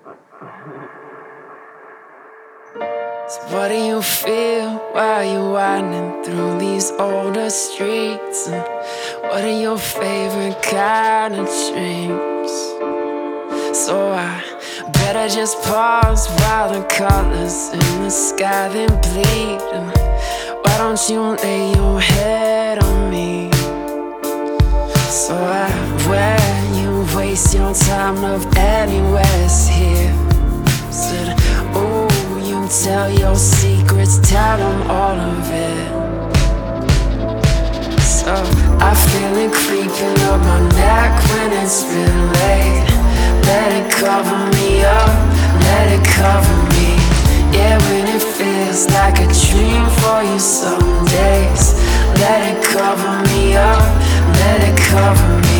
So what do you feel while you're winding through these older streets? And what are your favorite kind of dreams? So I better just pause while the colors in the sky then bleed. And why don't you lay your head on me? So when you waste your time, love anywhere's here. Said, oh, you tell your secrets, tell them all of it. So I feel it creeping up my neck when it's been late. Let it cover me up, let it cover me. Yeah, when it feels like a dream for you some days. Let it cover me up, let it cover me.